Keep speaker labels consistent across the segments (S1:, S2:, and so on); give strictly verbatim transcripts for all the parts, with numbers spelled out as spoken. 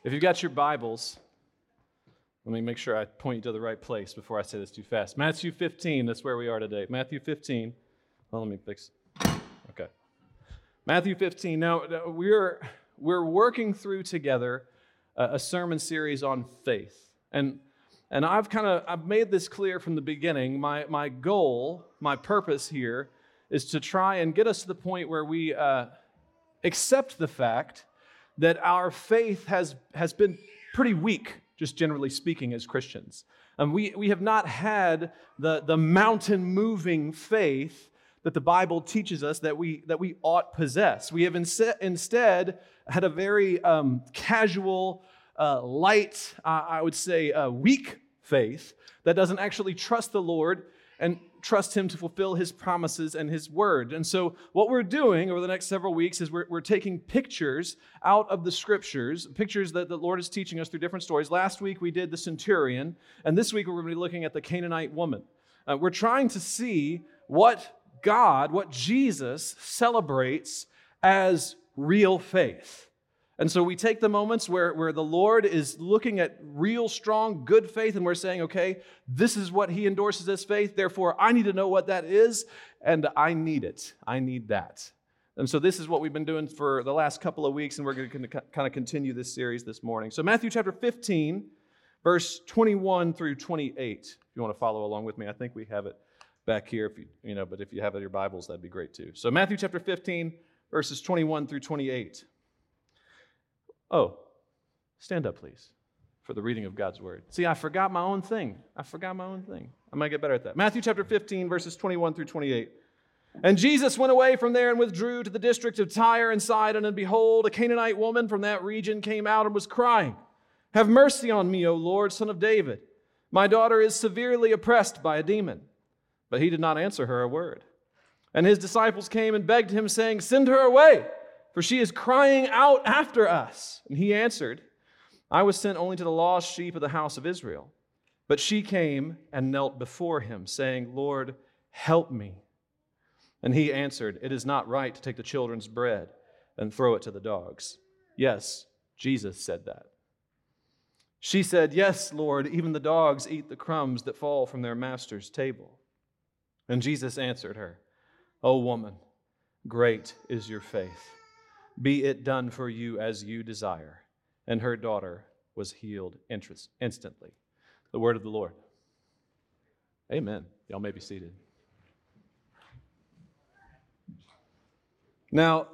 S1: If you've got your Bibles, let me make sure I point you to the right place before I say this too fast. Matthew fifteen, that's where we are today. Matthew fifteen. Well, let me fix it. Okay. Matthew fifteen. Now, we're, we're working through together a, a sermon series on faith. And and I've kind of I've made this clear from the beginning. My, my goal, my purpose here is to try and get us to the point where we uh, accept the fact that our faith has, has been pretty weak, just generally speaking, as Christians. And we, we have not had the, the mountain-moving faith that the Bible teaches us that we, that we ought possess. We have inse- instead had a very um, casual, uh, light, uh, I would say, uh, weak faith that doesn't actually trust the Lord and trust Him to fulfill His promises and His word. And so what we're doing over the next several weeks is we're, we're taking pictures out of the Scriptures, pictures that the Lord is teaching us through different stories. Last week we did the centurion, and this week we're going to be looking at the Canaanite woman. Uh, we're trying to see what God, what Jesus celebrates as real faith. And so we take the moments where, where the Lord is looking at real, strong, good faith, and we're saying, okay, this is what He endorses as faith, therefore I need to know what that is, and I need it. I need that. And so this is what we've been doing for the last couple of weeks, and we're going to kind of continue this series this morning. So Matthew chapter fifteen, verse twenty-one through twenty-eight. If you want to follow along with me, I think we have it back here, if you, you know, but if you have it in your Bibles, that'd be great too. So Matthew chapter fifteen, verses twenty-one through twenty-eight. Oh, stand up, please, for the reading of God's word. See, I forgot my own thing. I forgot my own thing. I might get better at that. Matthew chapter fifteen, verses twenty-one through twenty-eight. And Jesus went away from there and withdrew to the district of Tyre and Sidon, and behold, a Canaanite woman from that region came out and was crying, "Have mercy on me, O Lord, Son of David. My daughter is severely oppressed by a demon." But he did not answer her a word. And his disciples came and begged him, saying, "Send her away, for she is crying out after us." And he answered, "I was sent only to the lost sheep of the house of Israel." But she came and knelt before him, saying, "Lord, help me." And he answered, "It is not right to take the children's bread and throw it to the dogs." Yes, Jesus said that. She said, "Yes, Lord, even the dogs eat the crumbs that fall from their master's table." And Jesus answered her, "O woman, great is your faith. Be it done for you as you desire." And her daughter was healed instantly. The word of the Lord. Amen. Y'all may be seated. Now,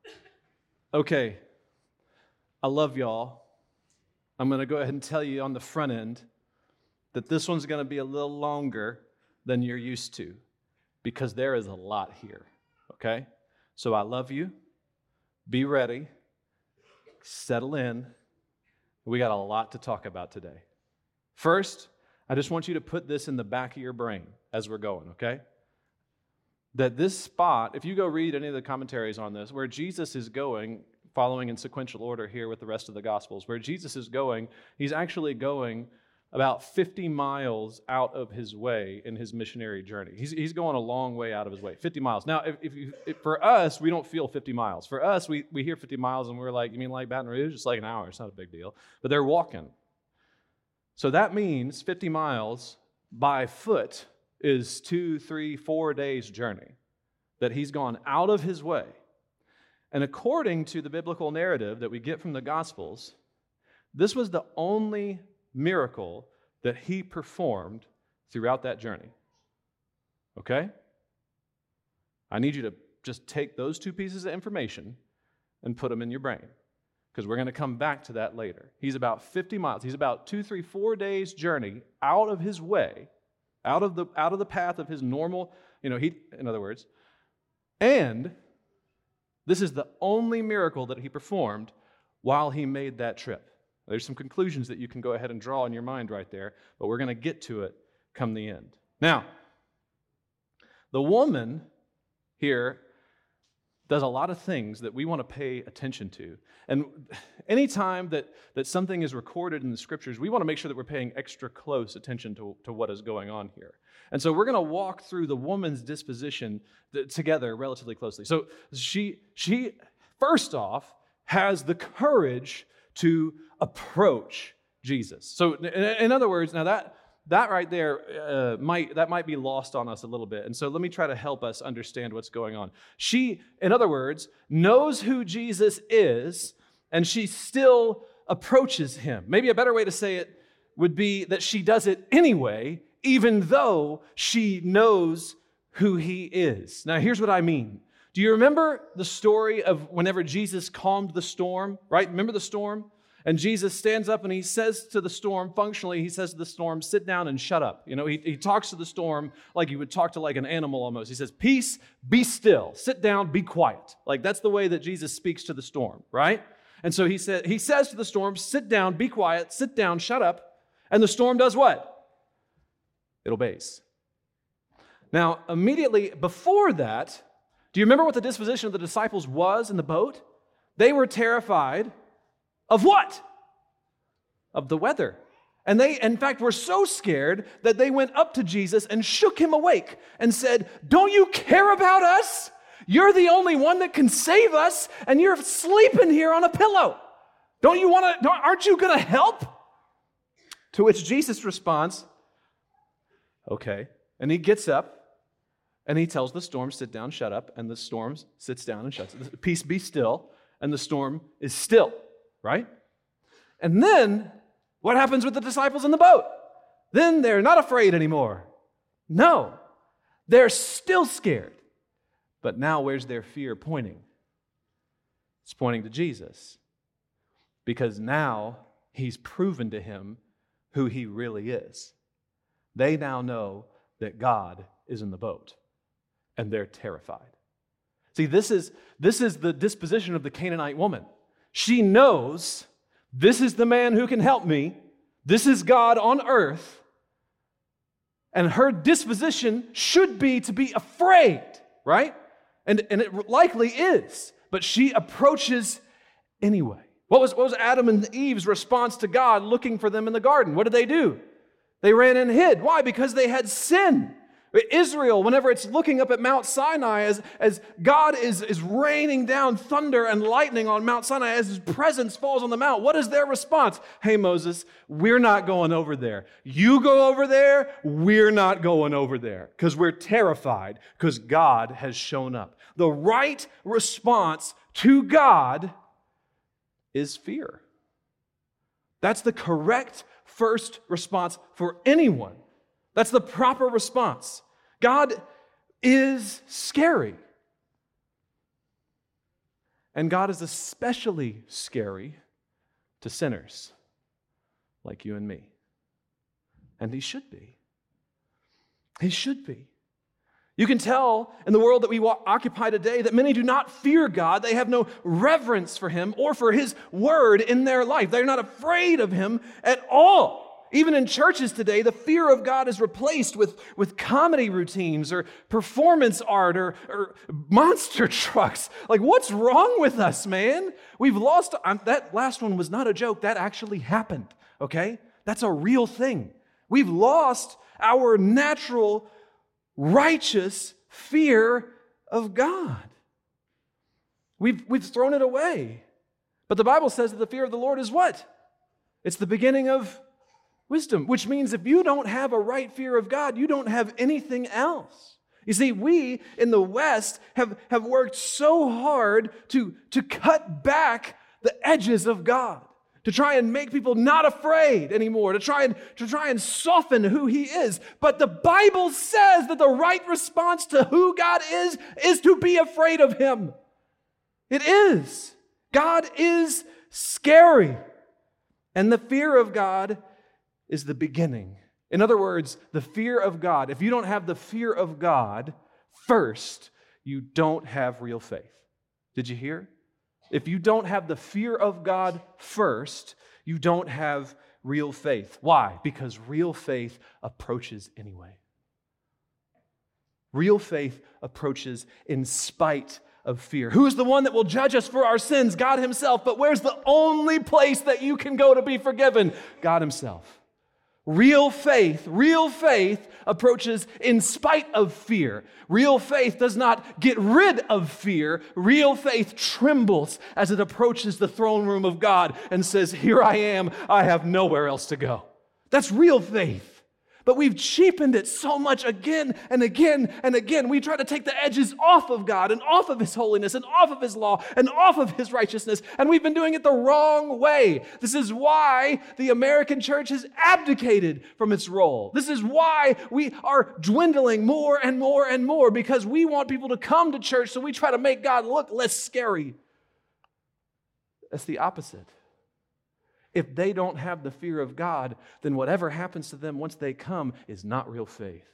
S1: okay, I love y'all. I'm going to go ahead and tell you on the front end that this one's going to be a little longer than you're used to because there is a lot here, okay? So I love you. Be ready. Settle in. We got a lot to talk about today. First, I just want you to put this in the back of your brain as we're going, okay? That this spot, if you go read any of the commentaries on this, where Jesus is going, following in sequential order here with the rest of the Gospels, where Jesus is going, he's actually going about fifty miles out of his way in his missionary journey. He's, he's going a long way out of his way, fifty miles. Now, if, if, you, if for us, we don't feel fifty miles. For us, we, we hear fifty miles and we're like, you mean like Baton Rouge? It's like an hour. It's not a big deal. But they're walking. So that means fifty miles by foot is two, three, four days journey that he's gone out of his way. And according to the biblical narrative that we get from the Gospels, this was the only miracle that he performed throughout that journey. Okay? I need you to just take those two pieces of information and put them in your brain, because we're going to come back to that later. He's about fifty miles. He's about two, three, four days journey out of his way, out of the out of the path of his normal, you know, he, in other words, and this is the only miracle that he performed while he made that trip. There's some conclusions that you can go ahead and draw in your mind right there, but we're going to get to it come the end. Now, the woman here does a lot of things that we want to pay attention to. And anytime that, that something is recorded in the Scriptures, we want to make sure that we're paying extra close attention to, to what is going on here. And so we're going to walk through the woman's disposition together relatively closely. So she, she first off, has the courage to approach Jesus. So in, in other words, now that that right there uh, might that might be lost on us a little bit. And so let me try to help us understand what's going on. She, in other words, knows who Jesus is, and she still approaches him. Maybe a better way to say it would be that she does it anyway, even though she knows who he is. Now, here's what I mean. Do you remember the story of whenever Jesus calmed the storm, right? Remember the storm? And Jesus stands up and he says to the storm, functionally, he says to the storm, sit down and shut up. You know, he, he talks to the storm like he would talk to like an animal almost. He says, peace, be still. Sit down, be quiet. Like that's the way that Jesus speaks to the storm, right? And so he said, he says to the storm, sit down, be quiet, sit down, shut up. And the storm does what? It obeys. Now, immediately before that, do you remember what the disposition of the disciples was in the boat? They were terrified of what? Of the weather. And they, in fact, were so scared that they went up to Jesus and shook him awake and said, don't you care about us? You're the only one that can save us, and you're sleeping here on a pillow. Don't you want to, aren't you going to help? To which Jesus responds, okay. And he gets up and he tells the storm, sit down, shut up. And the storm sits down and shuts up. Peace, be still. And the storm is still, right? And then what happens with the disciples in the boat? Then they're not afraid anymore. No, they're still scared. But now where's their fear pointing? It's pointing to Jesus. Because now he's proven to him who he really is. They now know that God is in the boat, and they're terrified. See, this is, this is the disposition of the Canaanite woman. She knows this is the man who can help me. This is God on earth. And her disposition should be to be afraid, right? And, and it likely is, but she approaches anyway. What was, what was Adam and Eve's response to God looking for them in the garden? What did they do? They ran and hid. Why? Because they had sin. Israel, whenever it's looking up at Mount Sinai, as, as God is, is raining down thunder and lightning on Mount Sinai, as his presence falls on the mount, what is their response? Hey, Moses, we're not going over there. You go over there, we're not going over there, because we're terrified, because God has shown up. The right response to God is fear. That's the correct first response for anyone. That's the proper response. God is scary. And God is especially scary to sinners like you and me. And he should be. He should be. You can tell in the world that we occupy today that many do not fear God. They have no reverence for him or for his word in their life. They're not afraid of him at all. Even in churches today, the fear of God is replaced with, with comedy routines or performance art or, or monster trucks. Like, what's wrong with us, man? We've lost, um, that last one was not a joke. That actually happened, okay? That's a real thing. We've lost our natural, righteous fear of God. We've, we've thrown it away. But the Bible says that the fear of the Lord is what? It's the beginning of wisdom, which means if you don't have a right fear of God, you don't have anything else. You see, we in the West have, have worked so hard to, to cut back the edges of God, to try and make people not afraid anymore, to try and, to try and soften who he is. But the Bible says that the right response to who God is, is to be afraid of him. It is. God is scary. And the fear of God is the beginning. In other words, the fear of God. If you don't have the fear of God first, you don't have real faith. Did you hear? If you don't have the fear of God first, you don't have real faith. Why? Because real faith approaches anyway. Real faith approaches in spite of fear. Who's the one that will judge us for our sins? God himself. But where's the only place that you can go to be forgiven? God himself. Real faith, real faith approaches in spite of fear. Real faith does not get rid of fear. Real faith trembles as it approaches the throne room of God and says, here I am, I have nowhere else to go. That's real faith. But we've cheapened it so much again and again and again. We try to take the edges off of God and off of His holiness and off of His law and off of His righteousness, and we've been doing it the wrong way. This is why the American church has abdicated from its role. This is why we are dwindling more and more and more, because we want people to come to church, so we try to make God look less scary. That's the opposite. If they don't have the fear of God, then whatever happens to them once they come is not real faith.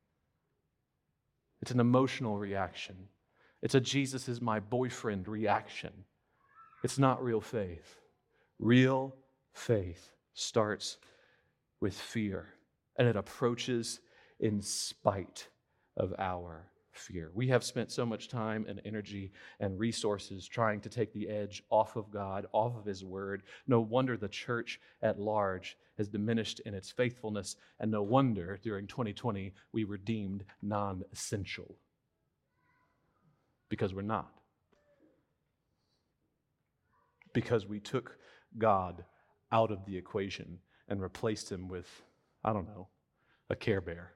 S1: It's an emotional reaction. It's a Jesus is my boyfriend reaction. It's not real faith. Real faith starts with fear, and it approaches in spite of our fear. We have spent so much time and energy and resources trying to take the edge off of God, off of His Word. No wonder the church at large has diminished in its faithfulness, and no wonder during twenty twenty we were deemed non-essential. Because we're not. Because we took God out of the equation and replaced Him with, I don't know, a Care Bear.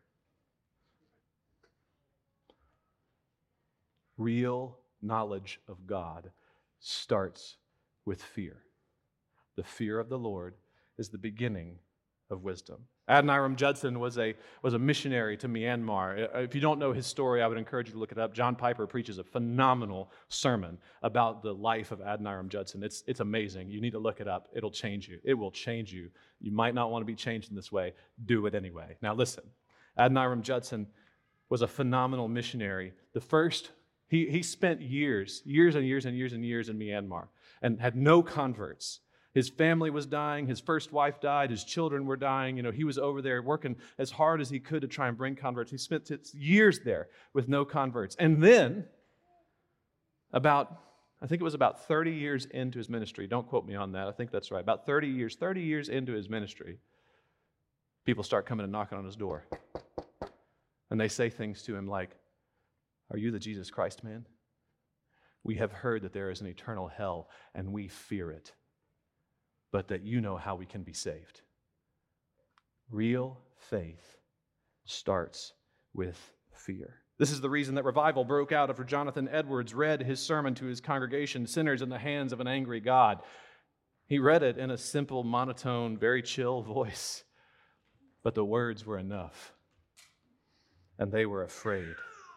S1: Real knowledge of God starts with fear. The fear of the Lord is the beginning of wisdom. Adoniram Judson was a, was a missionary to Myanmar. If you don't know his story, I would encourage you to look it up. John Piper preaches a phenomenal sermon about the life of Adoniram Judson. It's, it's amazing. You need to look it up. It'll change you. It will change you. You might not want to be changed in this way. Do it anyway. Now listen, Adoniram Judson was a phenomenal missionary. The first He, he spent years, years and years and years and years in Myanmar and had no converts. His family was dying. His first wife died. His children were dying. You know, he was over there working as hard as he could to try and bring converts. He spent years there with no converts. And then, about, I think it was about thirty years into his ministry. Don't quote me on that. I think that's right. About thirty years, thirty years into his ministry, people start coming and knocking on his door. And they say things to him like, "Are you the Jesus Christ man? We have heard that there is an eternal hell, and we fear it, but that you know how we can be saved." Real faith starts with fear. This is the reason that revival broke out after Jonathan Edwards read his sermon to his congregation, "Sinners in the Hands of an Angry God." He read it in a simple, monotone, very chill voice, but the words were enough, and they were afraid.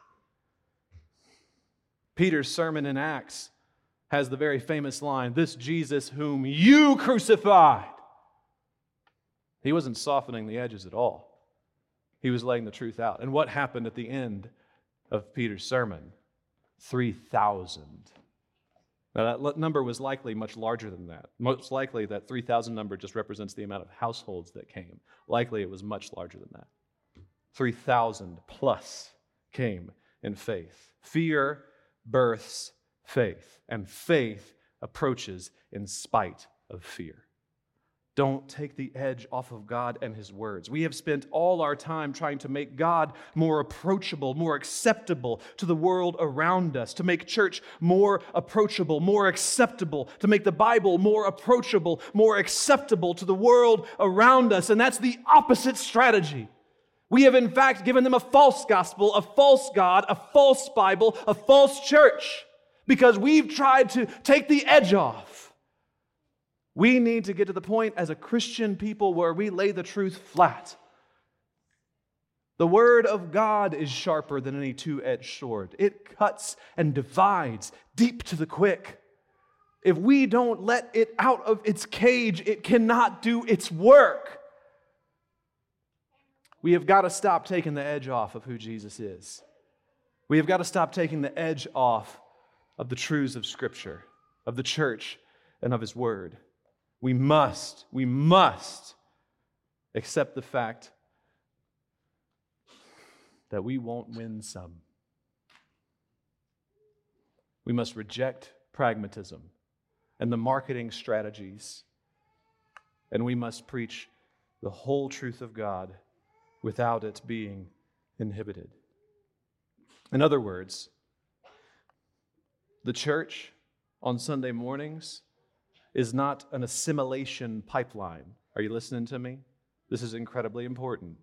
S1: Peter's sermon in Acts has the very famous line, "This Jesus whom you crucified." He wasn't softening the edges at all. He was laying the truth out. And what happened at the end of Peter's sermon? three thousand. Now that number was likely much larger than that. Most likely that three thousand number just represents the amount of households that came. Likely it was much larger than that. three thousand plus came in faith. Fear births faith, and faith approaches in spite of fear. Don't take the edge off of God and His words. We have spent all our time trying to make God more approachable, more acceptable to the world around us, to make church more approachable, more acceptable, to make the Bible more approachable, more acceptable to the world around us, and that's the opposite strategy. We have, in fact, given them a false gospel, a false God, a false Bible, a false church, because we've tried to take the edge off. We need to get to the point as a Christian people where we lay the truth flat. The Word of God is sharper than any two-edged sword. It cuts and divides deep to the quick. If we don't let it out of its cage, it cannot do its work. We have got to stop taking the edge off of who Jesus is. We have got to stop taking the edge off of the truths of Scripture, of the church, and of His Word. We must, we must accept the fact that we won't win some. We must reject pragmatism and the marketing strategies, and we must preach the whole truth of God without it being inhibited. In other words, the church on Sunday mornings is not an assimilation pipeline. Are you listening to me? This is incredibly important.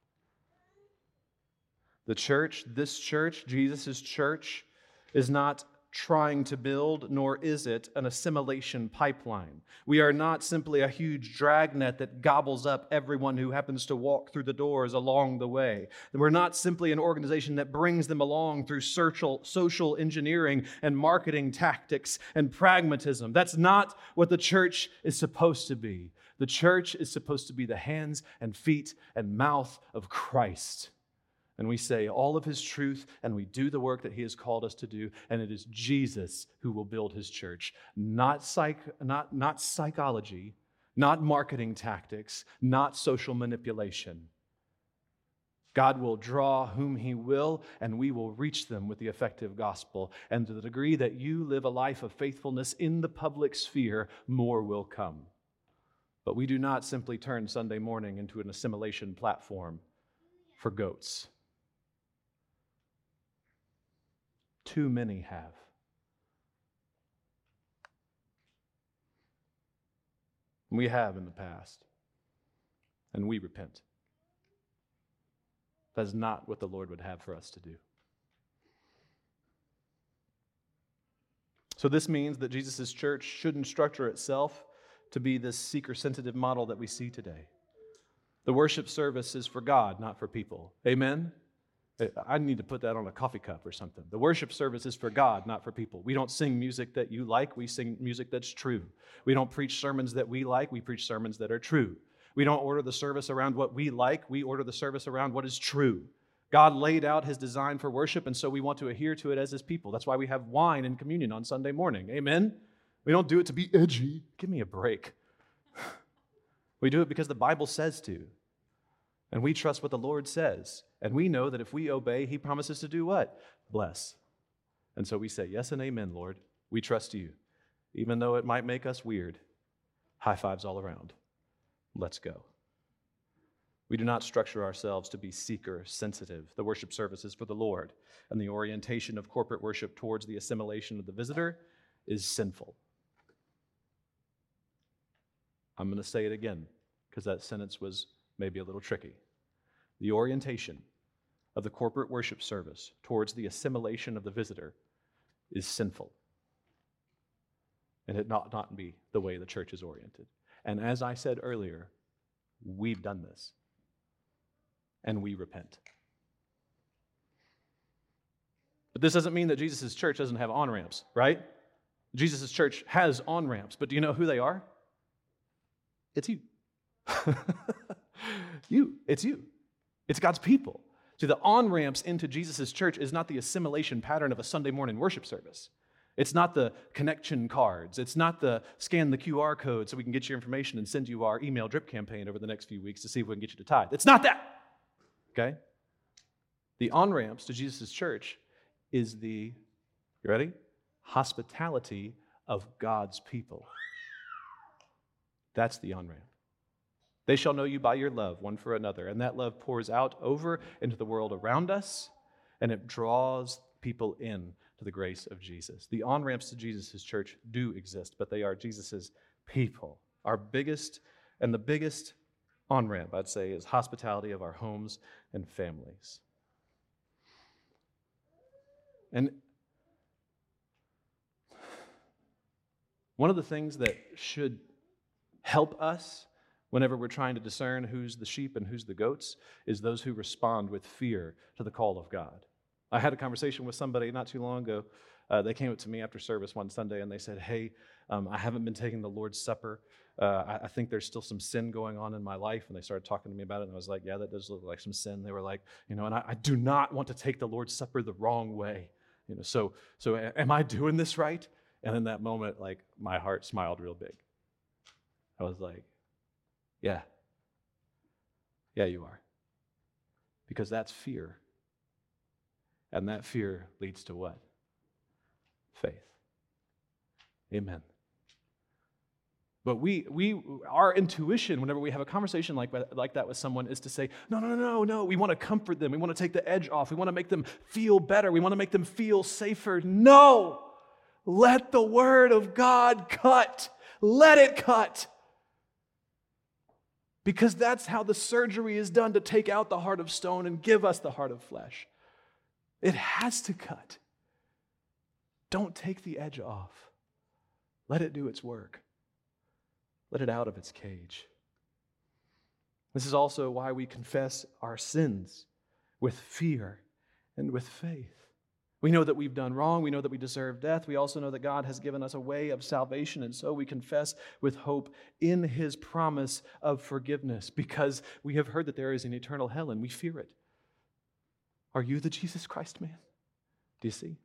S1: The church, this church, Jesus' church, is not trying to build, nor is it an assimilation pipeline. We are not simply a huge dragnet that gobbles up everyone who happens to walk through the doors along the way. We're not simply an organization that brings them along through social, social engineering and marketing tactics and pragmatism. That's not what the church is supposed to be. The church is supposed to be the hands and feet and mouth of Christ. And we say all of his truth, and we do the work that he has called us to do, and it is Jesus who will build his church. Not psych, not, not psychology, not marketing tactics, not social manipulation. God will draw whom he will, and we will reach them with the effective gospel. And to the degree that you live a life of faithfulness in the public sphere, more will come. But we do not simply turn Sunday morning into an assimilation platform for goats. Too many have. We have in the past, and we repent. That is not what the Lord would have for us to do. So this means that Jesus' church shouldn't structure itself to be this seeker-sensitive model that we see today. The worship service is for God, not for people. Amen? I need to put that on a coffee cup or something. The worship service is for God, not for people. We don't sing music that you like. We sing music that's true. We don't preach sermons that we like. We preach sermons that are true. We don't order the service around what we like. We order the service around what is true. God laid out his design for worship, and so we want to adhere to it as his people. That's why we have wine and communion on Sunday morning. Amen? We don't do it to be edgy. Give me a break. We do it because the Bible says to. And we trust what the Lord says. And we know that if we obey, he promises to do what? Bless. And so we say, yes and amen, Lord. We trust you. Even though it might make us weird. High fives all around. Let's go. We do not structure ourselves to be seeker-sensitive. The worship service is for the Lord. And the orientation of corporate worship towards the assimilation of the visitor is sinful. I'm going to say it again, because that sentence was maybe a little tricky. The orientation of the corporate worship service towards the assimilation of the visitor is sinful. And it not not be the way the church is oriented. And as I said earlier, we've done this. And we repent. But this doesn't mean that Jesus' church doesn't have on-ramps, right? Jesus' church has on-ramps, but do you know who they are? It's you. You. It's you. It's God's people. See, the on-ramps into Jesus' church is not the assimilation pattern of a Sunday morning worship service. It's not the connection cards. It's not the scan the Q R code so we can get your information and send you our email drip campaign over the next few weeks to see if we can get you to tithe. It's not that. Okay? The on-ramps to Jesus' church is the, you ready? Hospitality of God's people. That's the on-ramp. They shall know you by your love one for another. And that love pours out over into the world around us, and it draws people in to the grace of Jesus. The on-ramps to Jesus' church do exist, but they are Jesus' people. Our biggest and the biggest on-ramp, I'd say, is hospitality of our homes and families. And one of the things that should help us whenever we're trying to discern who's the sheep and who's the goats is those who respond with fear to the call of God. I had a conversation with somebody not too long ago. Uh, they came up to me after service one Sunday and they said, hey, um, I haven't been taking the Lord's Supper. Uh, I, I think there's still some sin going on in my life. And they started talking to me about it. And I was like, yeah, that does look like some sin. They were like, you know, and I, I do not want to take the Lord's Supper the wrong way. You know, so, so am I doing this right? And in that moment, like, my heart smiled real big. I was like, yeah. Yeah, you are. Because that's fear. And that fear leads to what? Faith. Amen. But we, we, our intuition, whenever we have a conversation like, like that with someone, is to say, no, no, no, no, no. We want to comfort them. We want to take the edge off. We want to make them feel better. We want to make them feel safer. No! Let the word of God cut. Let it cut. Because that's how the surgery is done to take out the heart of stone and give us the heart of flesh. It has to cut. Don't take the edge off. Let it do its work. Let it out of its cage. This is also why we confess our sins with fear and with faith. We know that we've done wrong. We know that we deserve death. We also know that God has given us a way of salvation, and so we confess with hope in His promise of forgiveness because we have heard that there is an eternal hell and we fear it. Are you the Jesus Christ man? Do you see?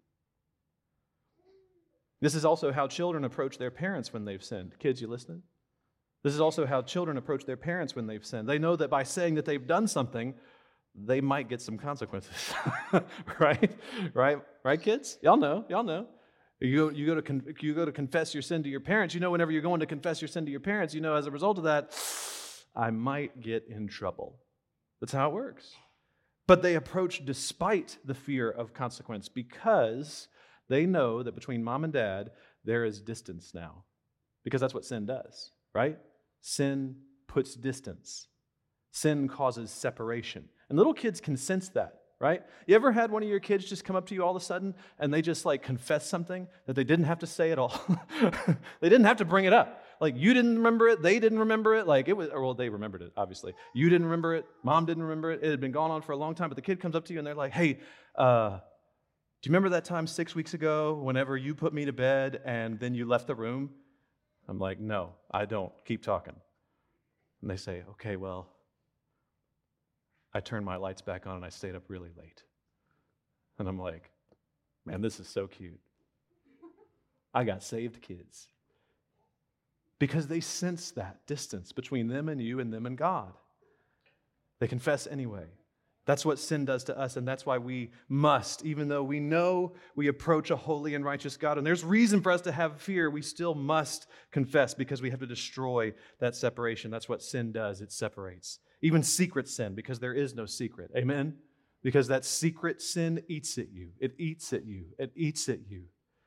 S1: This is also how children approach their parents when they've sinned. Kids, you listening? This is also how children approach their parents when they've sinned. They know that by saying that they've done something, they might get some consequences. right? Right? Right, kids? Y'all know. Y'all know. You go, you, go to con- you go to confess your sin to your parents. You know whenever you're going to confess your sin to your parents, you know as a result of that, I might get in trouble. That's how it works. But they approach despite the fear of consequence because they know that between mom and dad, there is distance now. Because that's what sin does, right? Sin puts distance. Sin causes separation. And little kids can sense that, right? You ever had one of your kids just come up to you all of a sudden and they just like confess something that they didn't have to say at all? They didn't have to bring it up. Like you didn't remember it, they didn't remember it. Like it was, or well, they remembered it, obviously. You didn't remember it, mom didn't remember it. It had been going on for a long time, but the kid comes up to you and they're like, hey, uh, do you remember that time six weeks ago whenever you put me to bed and then you left the room? I'm like, no, I don't. Keep talking. And they say, okay, well, I turned my lights back on and I stayed up really late. And I'm like, man, this is so cute. I got saved kids. Because they sense that distance between them and you and them and God. They confess anyway. That's what sin does to us, and that's why we must, even though we know we approach a holy and righteous God, and there's reason for us to have fear, we still must confess because we have to destroy that separation. That's what sin does. It separates. Even secret sin, because there is no secret. Amen? Because that secret sin eats at you. It eats at you. It eats at you.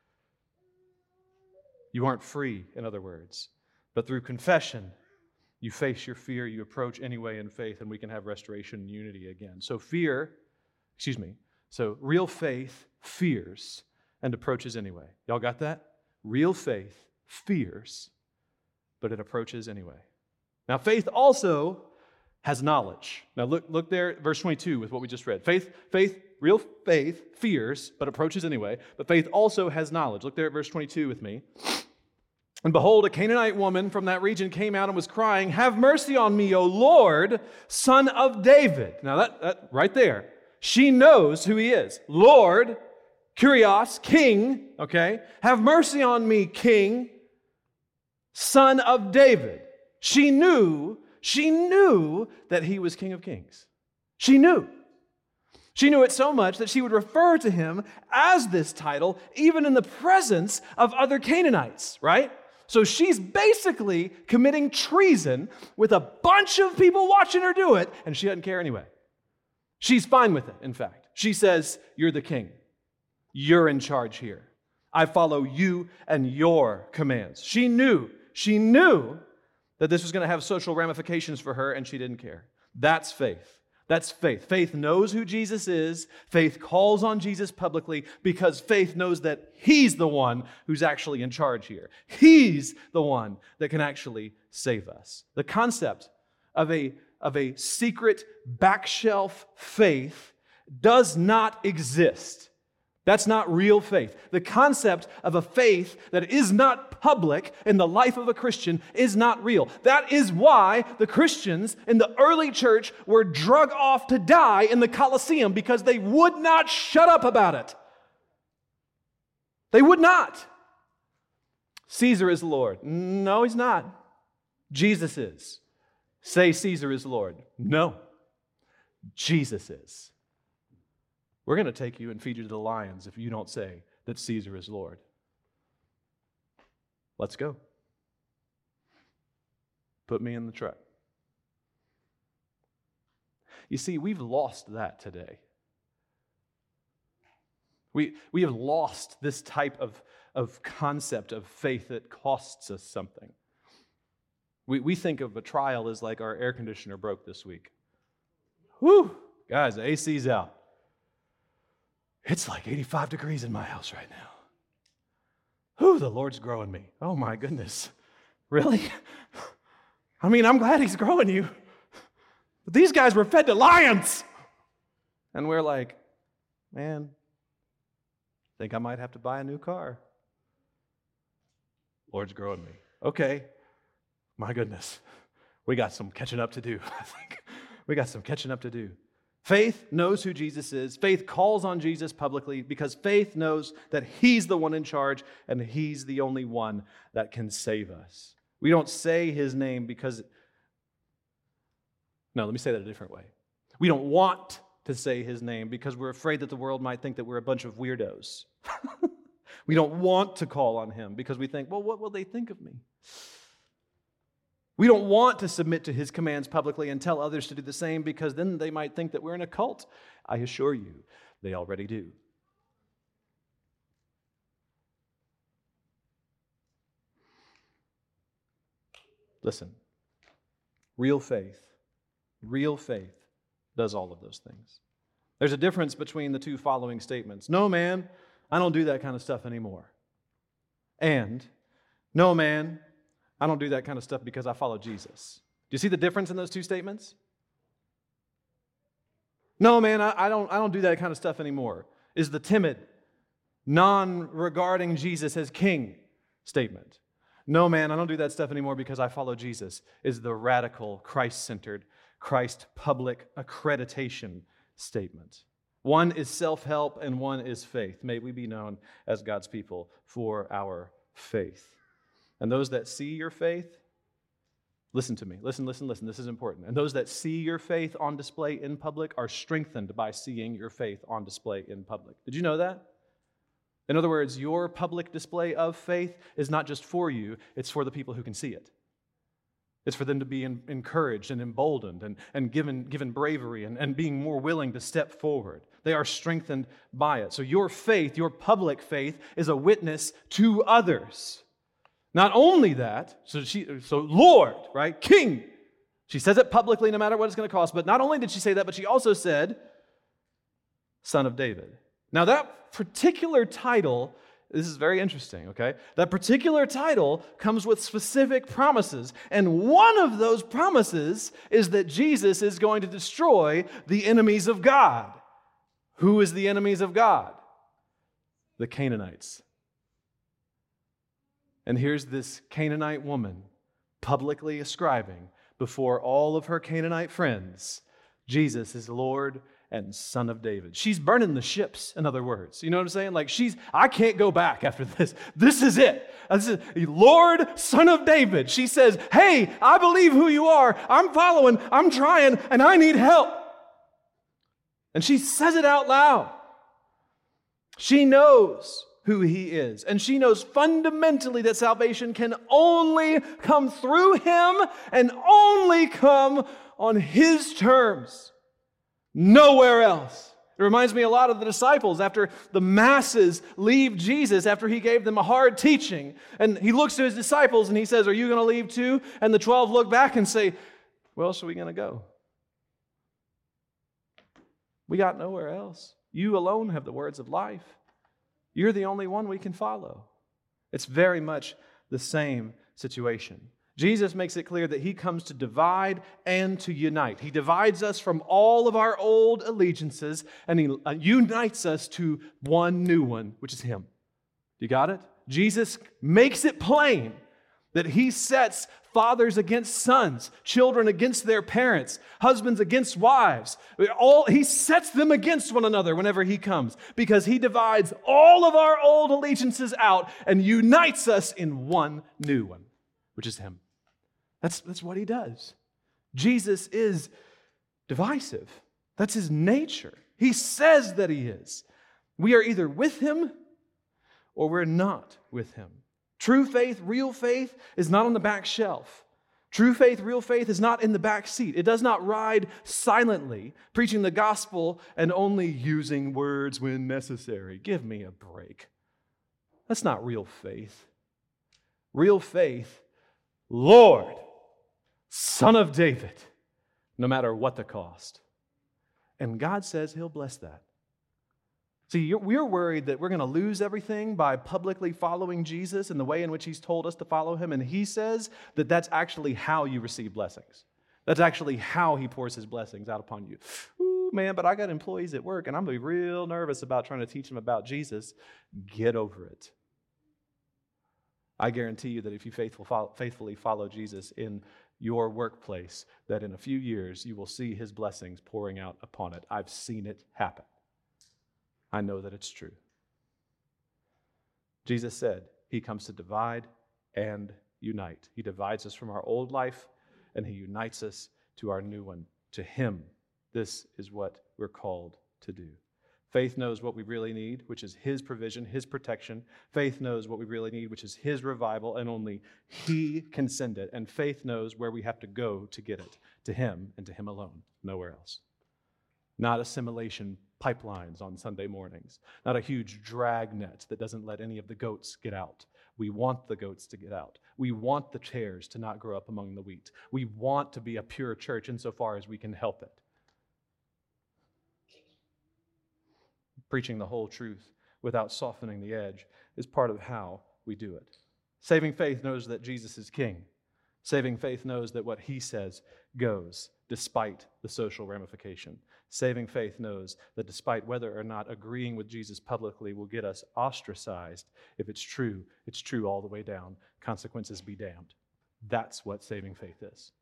S1: You aren't free, in other words. But through confession, you face your fear, you approach anyway in faith, and we can have restoration and unity again. So fear, excuse me, so real faith fears and approaches anyway. Y'all got that? Real faith fears, but it approaches anyway. Now faith also has knowledge. Now look, look there at verse twenty-two with what we just read. Faith, faith, real faith fears, but approaches anyway. But faith also has knowledge. Look there at verse twenty-two with me. And behold, a Canaanite woman from that region came out and was crying, "Have mercy on me, O Lord, Son of David." Now that, that right there, she knows who he is. Lord, Kyrios, King, okay? "Have mercy on me, King, Son of David." She knew, she knew that he was King of Kings. She knew. She knew it so much that she would refer to him as this title even in the presence of other Canaanites, right? So she's basically committing treason with a bunch of people watching her do it, and she doesn't care anyway. She's fine with it, in fact. She says, "You're the king. You're in charge here. I follow you and your commands." She knew, she knew that this was going to have social ramifications for her, and she didn't care. That's faith. That's faith. Faith knows who Jesus is. Faith calls on Jesus publicly because faith knows that he's the one who's actually in charge here. He's the one that can actually save us. The concept of a, of a secret backshelf faith does not exist. That's not real faith. The concept of a faith that is not public in the life of a Christian is not real. That is why the Christians in the early church were drug off to die in the Colosseum, because they would not shut up about it. They would not. Caesar is Lord. No, he's not. Jesus is. Say Caesar is Lord. No, Jesus is. We're going to take you and feed you to the lions if you don't say that Caesar is Lord. Let's go. put me in the truck. You see, we've lost that today. We, we have lost this type of, of concept of faith that costs us something. We, we think of a trial as like our air conditioner broke this week. Whew, guys, the A C's out. It's like eighty-five degrees in my house right now. Whew, the Lord's growing me. Oh my goodness. Really? I mean, I'm glad He's growing you. But these guys were fed to lions. And we're like, man, I think I might have to buy a new car. Lord's growing me. Okay. My goodness. We got some catching up to do, I think. We got some catching up to do. Faith knows who Jesus is. Faith calls on Jesus publicly because faith knows that He's the one in charge and He's the only one that can save us. We don't say His name because... No, let me say that a different way. We don't want to say His name because we're afraid that the world might think that we're a bunch of weirdos. We don't want to call on Him because we think, well, what will they think of me? We don't want to submit to His commands publicly and tell others to do the same because then they might think that we're in a cult. I assure you, they already do. Listen, real faith, real faith does all of those things. There's a difference between the two following statements. No, man, I don't do that kind of stuff anymore. And, no, man, I don't do that kind of stuff because I follow Jesus. Do you see the difference in those two statements? No, man, I, I don't I don't do that kind of stuff anymore is the timid, non-regarding Jesus as king statement. No, man, I don't do that stuff anymore because I follow Jesus is the radical, Christ-centered, Christ public accreditation statement. One is self-help and one is faith. May we be known as God's people for our faith. And those that see your faith, listen to me. Listen, listen, listen. This is important. And those that see your faith on display in public are strengthened by seeing your faith on display in public. Did you know that? In other words, your public display of faith is not just for you, it's for the people who can see it. It's for them to be in, encouraged and emboldened and, and given, given bravery and, and being more willing to step forward. They are strengthened by it. So your faith, your public faith, is a witness to others. Not only that, so she, so Lord, right, King. She says it publicly no matter what it's going to cost, but not only did she say that, but she also said, Son of David. Now that particular title, this is very interesting, okay? That particular title comes with specific promises, and one of those promises is that Jesus is going to destroy the enemies of God. Who is the enemies of God? The Canaanites. And here's this Canaanite woman publicly ascribing before all of her Canaanite friends, Jesus is Lord and Son of David. She's burning the ships, in other words. You know what I'm saying? Like she's, I can't go back after this. This is it. This is Lord, Son of David. She says, hey, I believe who you are. I'm following, I'm trying, and I need help. And she says it out loud. She knows who He is. And she knows fundamentally that salvation can only come through Him and only come on His terms. Nowhere else. It reminds me a lot of the disciples after the masses leave Jesus, after He gave them a hard teaching. And He looks to His disciples and He says, are you going to leave too? And the twelve look back and say, where else are we going to go? We got nowhere else. You alone have the words of life. You're the only one we can follow. It's very much the same situation. Jesus makes it clear that He comes to divide and to unite. He divides us from all of our old allegiances and He unites us to one new one, which is Him. You got it? Jesus makes it plain that He sets fathers against sons, children against their parents, husbands against wives. All, he sets them against one another whenever He comes because He divides all of our old allegiances out and unites us in one new one, which is Him. That's, that's what He does. Jesus is divisive. That's His nature. He says that He is. We are either with Him or we're not with Him. True faith, real faith, is not on the back shelf. True faith, real faith is not in the back seat. It does not ride silently, preaching the gospel and only using words when necessary. Give me a break. That's not real faith. Real faith, Lord, Son of David, no matter what the cost. And God says He'll bless that. See, we're worried that we're going to lose everything by publicly following Jesus in the way in which He's told us to follow Him. And He says that that's actually how you receive blessings. That's actually how He pours His blessings out upon you. Ooh, man, but I got employees at work and I'm going to be real nervous about trying to teach them about Jesus. Get over it. I guarantee you that if you faithful, follow, faithfully follow Jesus in your workplace, that in a few years you will see His blessings pouring out upon it. I've seen it happen. I know that it's true. Jesus said He comes to divide and unite. He divides us from our old life and He unites us to our new one. To Him, this is what we're called to do. Faith knows what we really need, which is His provision, His protection. Faith knows what we really need, which is His revival, and only He can send it. And faith knows where we have to go to get it, to Him and to Him alone, nowhere else. Not assimilation pipelines on Sunday mornings, not a huge drag net that doesn't let any of the goats get out. We want the goats to get out. We want the tares to not grow up among the wheat. We want to be a pure church insofar as we can help it. Preaching the whole truth without softening the edge is part of how we do it. Saving faith knows that Jesus is King. Saving faith knows that what He says goes, despite the social ramification. Saving faith knows that despite whether or not agreeing with Jesus publicly will get us ostracized, if it's true, it's true all the way down. Consequences be damned. That's what saving faith is.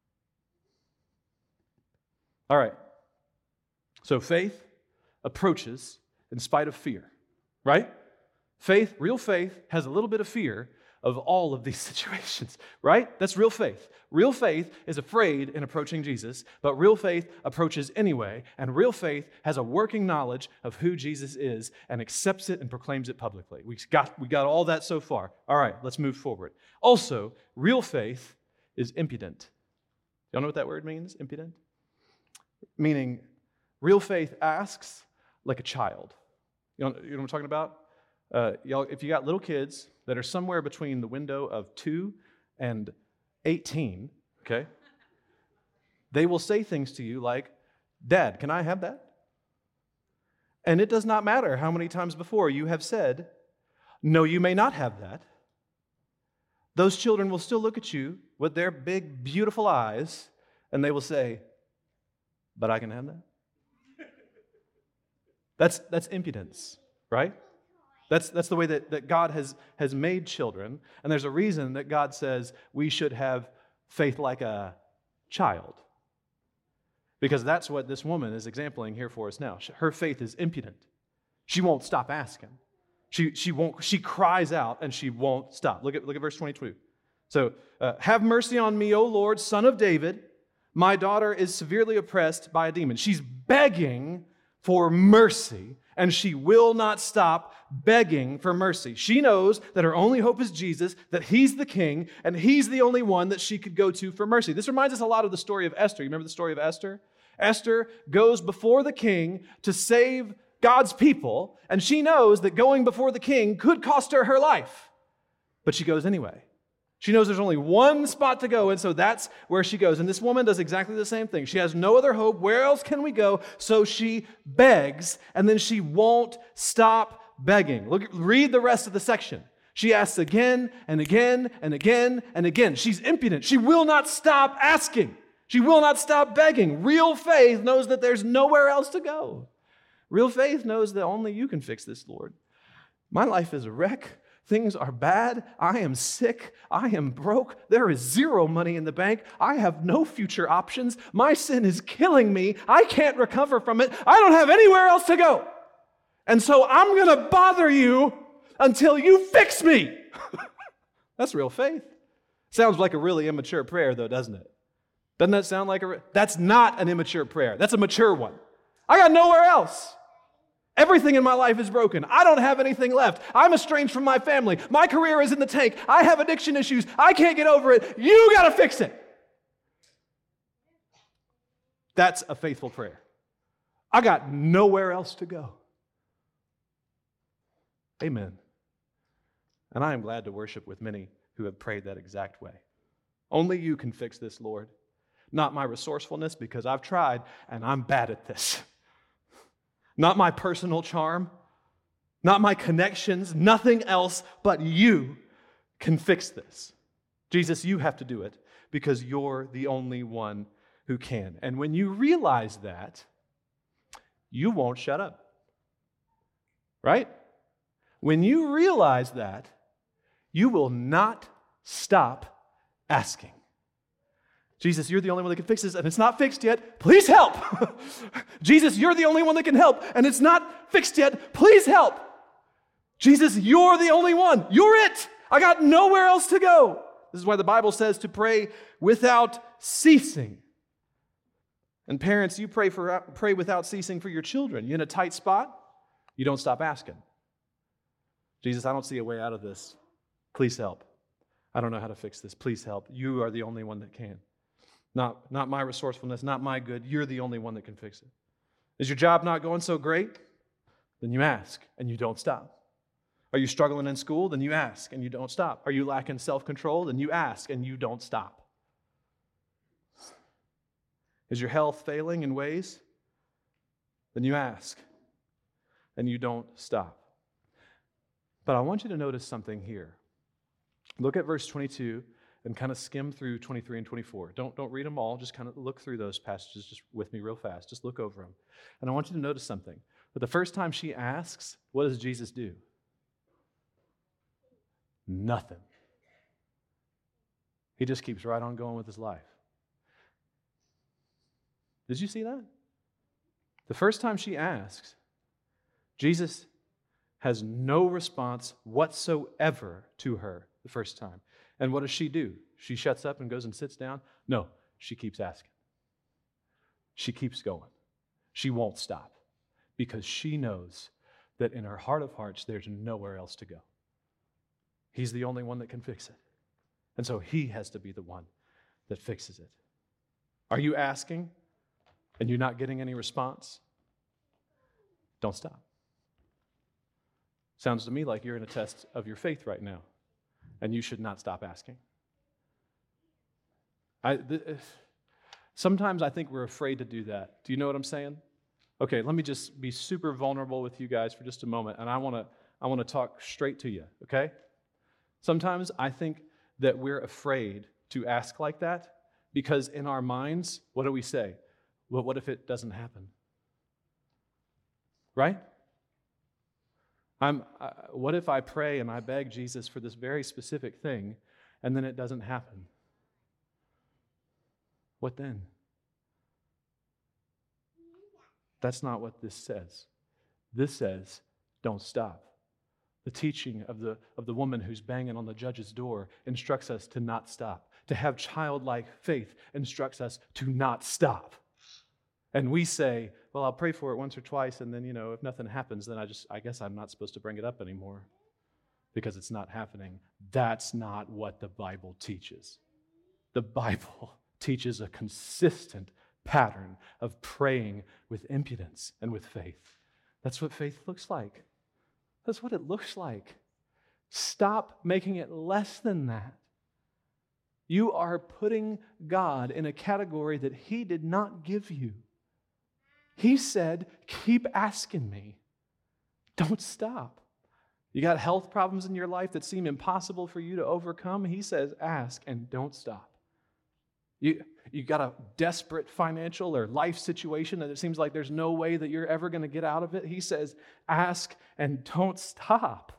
S1: All right. So faith approaches in spite of fear, right? Faith, real faith, has a little bit of fear of all of these situations, right? That's real faith. Real faith is afraid in approaching Jesus, but real faith approaches anyway, and real faith has a working knowledge of who Jesus is and accepts it and proclaims it publicly. We got, we got all that so far. All right, let's move forward. Also, real faith is impudent. Y'all know what that word means, impudent? Meaning, real faith asks like a child. You know, you know what I'm talking about? Uh, y'all, if you got little kids that are somewhere between the window of two and eighteen, okay, they will say things to you like, "Dad, can I have that?" And it does not matter how many times before you have said, "No, you may not have that." Those children will still look at you with their big, beautiful eyes, and they will say, "But I can have that." That's, that's impudence, right? That's, that's the way that, that God has, has made children. And there's a reason that God says we should have faith like a child. Because that's what this woman is exempling here for us now. Her faith is impudent. She won't stop asking. She, she, won't, she cries out and she won't stop. Look at, look at verse twenty-two. So, uh, have mercy on me, O Lord, Son of David. My daughter is severely oppressed by a demon. She's begging for mercy, and she will not stop begging for mercy. She knows that her only hope is Jesus, that He's the King, and He's the only one that she could go to for mercy. This reminds us a lot of the story of Esther. You remember the story of Esther? Esther goes before the king to save God's people, and she knows that going before the king could cost her her life. But she goes anyway. She knows there's only one spot to go, and so that's where she goes. And this woman does exactly the same thing. She has no other hope. Where else can we go? So she begs, and then she won't stop begging. Look, read the rest of the section. She asks again and again and again and again. She's impudent. She will not stop asking. She will not stop begging. Real faith knows that there's nowhere else to go. Real faith knows that only you can fix this, Lord. My life is a wreck. Things are bad. I am sick. I am broke. There is zero money in the bank. I have no future options. My sin is killing me. I can't recover from it. I don't have anywhere else to go. And so I'm going to bother you until you fix me. That's real faith. Sounds like a really immature prayer, though, doesn't it? Doesn't that sound like a... That's not an immature prayer. That's a mature one. I got nowhere else. Everything in my life is broken. I don't have anything left. I'm estranged from my family. My career is in the tank. I have addiction issues. I can't get over it. You got to fix it. That's a faithful prayer. I got nowhere else to go. Amen. And I am glad to worship with many who have prayed that exact way. Only you can fix this, Lord. Not my resourcefulness, because I've tried and I'm bad at this. Not my personal charm, not my connections, nothing else but you can fix this. Jesus, you have to do it because you're the only one who can. And when you realize that, you won't shut up. Right? When you realize that, you will not stop asking. Jesus, you're the only one that can fix this, and it's not fixed yet. Please help. Jesus, you're the only one that can help, and it's not fixed yet. Please help. Jesus, you're the only one. You're it. I got nowhere else to go. This is why the Bible says to pray without ceasing. And parents, you pray for pray without ceasing for your children. You're in a tight spot, you don't stop asking. Jesus, I don't see a way out of this. Please help. I don't know how to fix this. Please help. You are the only one that can. Not, not my resourcefulness, not my good. You're the only one that can fix it. Is your job not going so great? Then you ask and you don't stop. Are you struggling in school? Then you ask and you don't stop. Are you lacking self-control? Then you ask and you don't stop. Is your health failing in ways? Then you ask and you don't stop. But I want you to notice something here. Look at verse twenty-two and kind of skim through twenty-three and twenty-four. Don't, don't read them all. Just kind of look through those passages just with me real fast. Just look over them. And I want you to notice something. But the first time she asks, what does Jesus do? Nothing. He just keeps right on going with his life. Did you see that? The first time she asks, Jesus has no response whatsoever to her the first time. And what does she do? She shuts up and goes and sits down? No, she keeps asking. She keeps going. She won't stop because she knows that in her heart of hearts, there's nowhere else to go. He's the only one that can fix it. And so he has to be the one that fixes it. Are you asking and you're not getting any response? Don't stop. Sounds to me like you're in a test of your faith right now, and you should not stop asking. I, th- sometimes I think we're afraid to do that. Do you know what I'm saying? Okay, let me just be super vulnerable with you guys for just a moment, and I want to I want to talk straight to you, okay? Sometimes I think that we're afraid to ask like that because in our minds, what do we say? Well, what if it doesn't happen? Right? I'm, uh, what if I pray and I beg Jesus for this very specific thing and then it doesn't happen? What then? That's not what this says. This says, don't stop. The teaching of the, of the woman who's banging on the judge's door instructs us to not stop. To have childlike faith instructs us to not stop. And we say, well, I'll pray for it once or twice, and then, you know, if nothing happens, then I just, I guess I'm not supposed to bring it up anymore because it's not happening. That's not what the Bible teaches. The Bible teaches a consistent pattern of praying with impudence and with faith. That's what faith looks like. That's what it looks like. Stop making it less than that. You are putting God in a category that He did not give you. He said, keep asking me. Don't stop. You got health problems in your life that seem impossible for you to overcome? He says, ask and don't stop. You, you got a desperate financial or life situation that it seems like there's no way that you're ever going to get out of it? He says, ask and don't stop.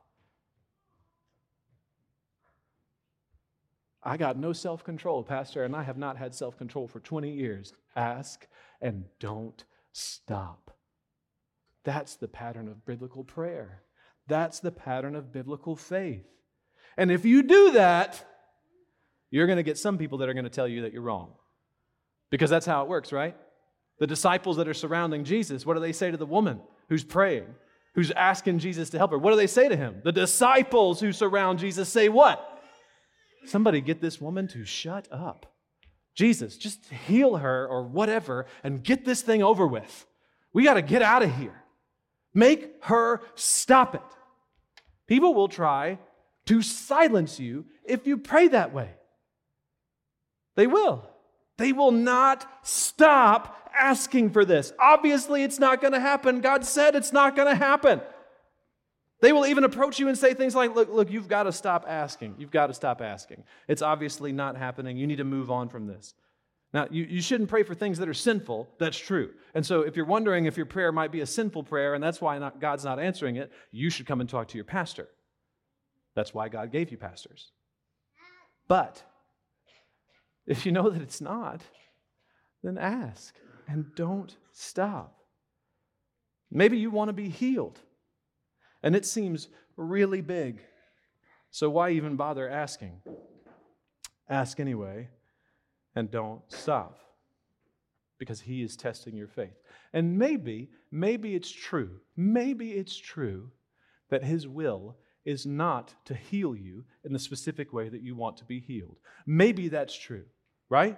S1: I got no self-control, Pastor, and I have not had self-control for twenty years. Ask and don't stop. That's the pattern of biblical prayer. That's the pattern of biblical faith. And if you do that, you're going to get some people that are going to tell you that you're wrong. Because that's how it works, right? The disciples that are surrounding Jesus, what do they say to the woman who's praying? who's asking Jesus to help her. What do they say to him? The disciples who surround Jesus say what? Somebody get this woman to shut up. Jesus, just heal her or whatever and get this thing over with. We got to get out of here. Make her stop it. People will try to silence you if you pray that way. They will. They will not stop asking for this. Obviously, it's not going to happen. God said it's not going to happen. They will even approach you and say things like, look, look, you've got to stop asking. You've got to stop asking. It's obviously not happening. You need to move on from this. Now, you, you shouldn't pray for things that are sinful. That's true. And so if you're wondering if your prayer might be a sinful prayer and that's why not, God's not answering it, you should come and talk to your pastor. That's why God gave you pastors. But if you know that it's not, then ask and don't stop. Maybe you want to be healed. And it seems really big. So why even bother asking? Ask anyway, and don't stop. Because he is testing your faith. And maybe, maybe it's true, maybe it's true that his will is not to heal you in the specific way that you want to be healed. Maybe that's true, right?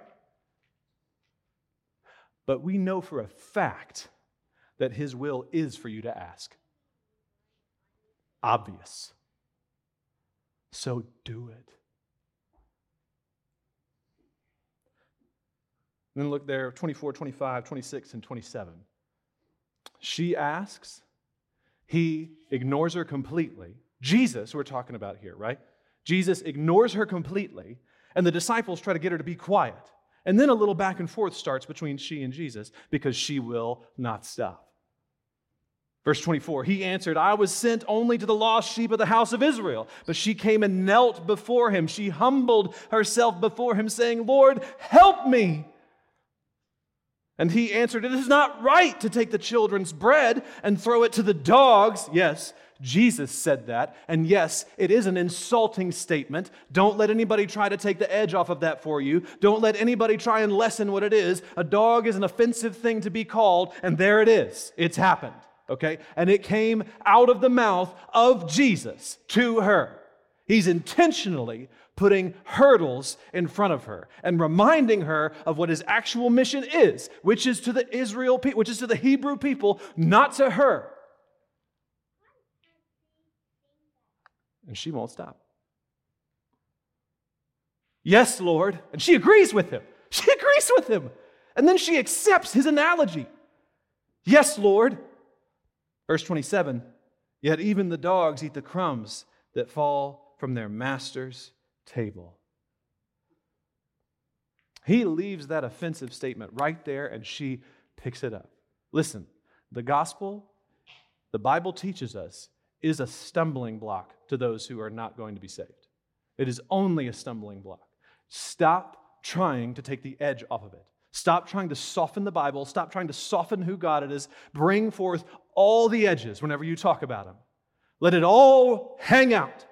S1: But we know for a fact that his will is for you to ask. Obvious. So do it. And then look there, twenty-four, twenty-five, twenty-six, and twenty-seven. She asks. He ignores her completely. Jesus, we're talking about here, right? Jesus ignores her completely, and the disciples try to get her to be quiet. And then a little back and forth starts between she and Jesus because she will not stop. Verse twenty-four, he answered, I was sent only to the lost sheep of the house of Israel. But she came and knelt before him. She humbled herself before him, saying, Lord, help me. And he answered, it is not right to take the children's bread and throw it to the dogs. Yes, Jesus said that. And yes, it is an insulting statement. Don't let anybody try to take the edge off of that for you. Don't let anybody try and lessen what it is. A dog is an offensive thing to be called, and there it is. It's happened. Okay? And it came out of the mouth of Jesus to her. He's intentionally putting hurdles in front of her and reminding her of what his actual mission is, which is to the Israel people, which is to the Hebrew people, not to her. And she won't stop. Yes, Lord. And she agrees with him. She agrees with him. And then she accepts his analogy. Yes, Lord. Verse twenty-seven, yet even the dogs eat the crumbs that fall from their master's table. He leaves that offensive statement right there and she picks it up. Listen, the gospel, the Bible teaches us, is a stumbling block to those who are not going to be saved. It is only a stumbling block. Stop trying to take the edge off of it. Stop trying to soften the Bible. Stop trying to soften who God is. Bring forth all the edges whenever you talk about him. Let it all hang out.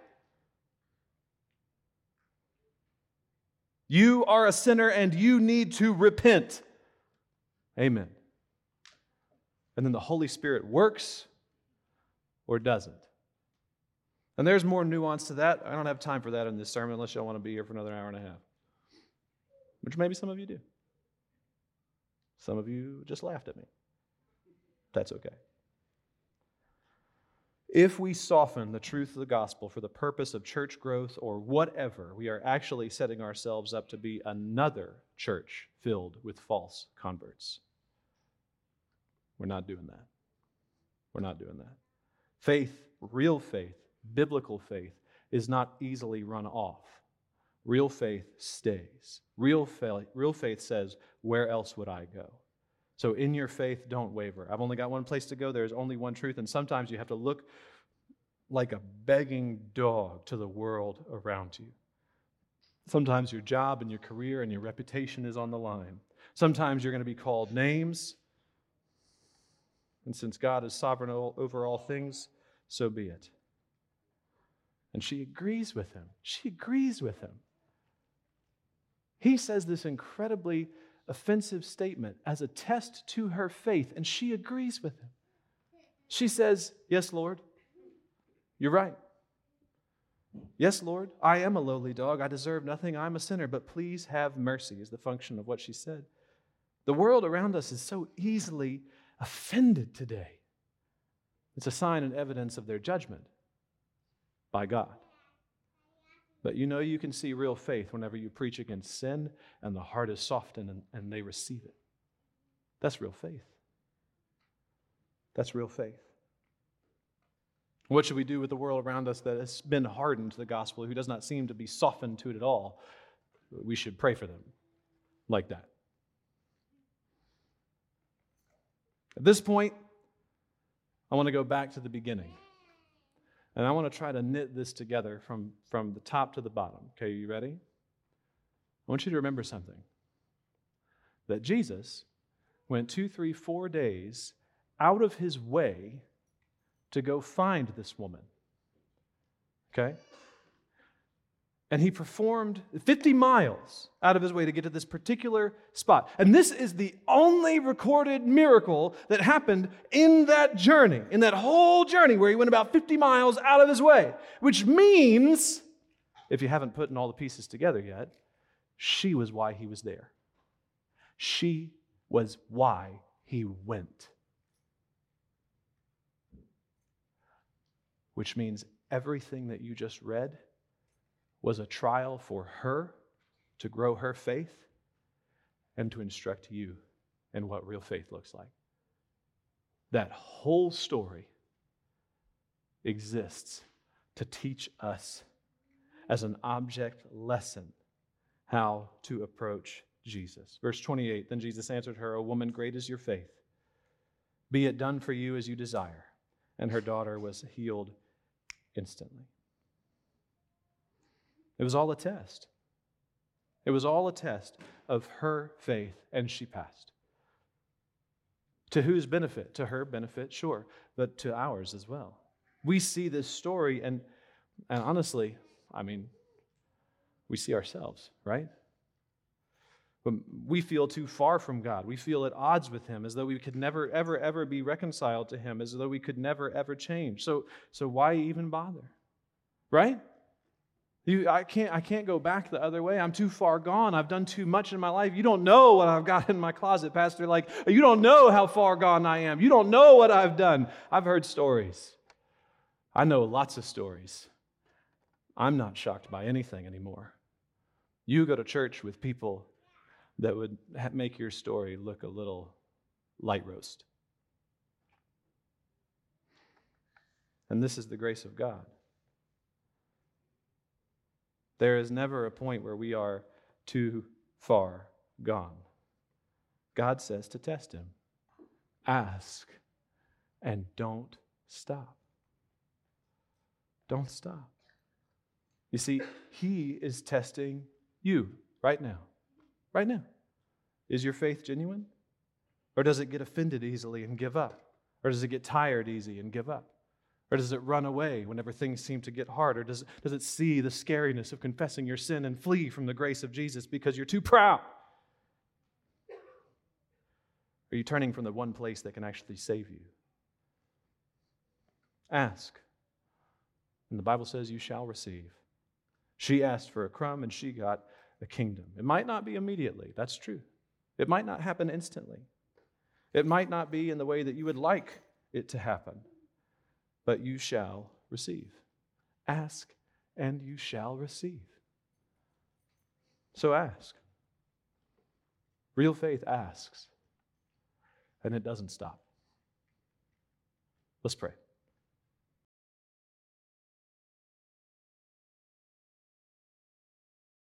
S1: You are a sinner and you need to repent. Amen. And then the Holy Spirit works or doesn't. And there's more nuance to that. I don't have time for that in this sermon unless y'all want to be here for another hour and a half. Which maybe some of you do. Some of you just laughed at me. That's okay. If we soften the truth of the gospel for the purpose of church growth or whatever, we are actually setting ourselves up to be another church filled with false converts. We're not doing that. We're not doing that. Faith, real faith, biblical faith, is not easily run off. Real faith stays. Real faith, real faith says, where else would I go? So in your faith, don't waver. I've only got one place to go. There's only one truth. And sometimes you have to look like a begging dog to the world around you. Sometimes your job and your career and your reputation is on the line. Sometimes you're going to be called names. And since God is sovereign over all things, so be it. And she agrees with him. She agrees with him. He says this incredibly offensive statement as a test to her faith, and she agrees with him. She says, yes, Lord, you're right. Yes, Lord, I am a lowly dog. I deserve nothing. I'm a sinner, but please have mercy is the function of what she said. The world around us is so easily offended today. It's a sign and evidence of their judgment by God. But you know you can see real faith whenever you preach against sin and the heart is softened and, and they receive it. That's real faith. That's real faith. What should we do with the world around us that has been hardened to the gospel, who does not seem to be softened to it at all? We should pray for them like that. At this point, I want to go back to the beginning. And I want to try to knit this together from, from the top to the bottom. Okay, you ready? I want you to remember something. That Jesus went two, three, four days out of his way to go find this woman. Okay? And he performed fifty miles out of his way to get to this particular spot. And this is the only recorded miracle that happened in that journey, in that whole journey where he went about fifty miles out of his way. Which means, if you haven't put all the pieces together yet, she was why he was there. She was why he went. Which means everything that you just read was a trial for her to grow her faith and to instruct you in what real faith looks like. That whole story exists to teach us as an object lesson how to approach Jesus. Verse twenty-eight, then Jesus answered her, "O woman, great is your faith. Be it done for you as you desire." And her daughter was healed instantly. It was all a test. It was all a test of her faith, and she passed. To whose benefit? To her benefit, sure, but to ours as well. We see this story, and, and honestly, I mean, we see ourselves, right? When we feel too far from God. We feel at odds with Him, as though we could never, ever, ever be reconciled to Him, as though we could never, ever change. So, so why even bother? Right? You, I can't, I can't go back the other way. I'm too far gone. I've done too much in my life. You don't know what I've got in my closet, Pastor. Like, you don't know how far gone I am. You don't know what I've done. I've heard stories. I know lots of stories. I'm not shocked by anything anymore. You go to church with people that would make your story look a little light roast. And this is the grace of God. There is never a point where we are too far gone. God says to test Him. Ask and don't stop. Don't stop. You see, He is testing you right now. Right now. Is your faith genuine? Or does it get offended easily and give up? Or does it get tired easy and give up? Or does it run away whenever things seem to get hard? Or does, does it see the scariness of confessing your sin and flee from the grace of Jesus because you're too proud? Are you turning from the one place that can actually save you? Ask. And the Bible says you shall receive. She asked for a crumb and she got a kingdom. It might not be immediately. That's true. It might not happen instantly. It might not be in the way that you would like it to happen. But you shall receive. Ask, and you shall receive. So ask. Real faith asks, and it doesn't stop. Let's pray.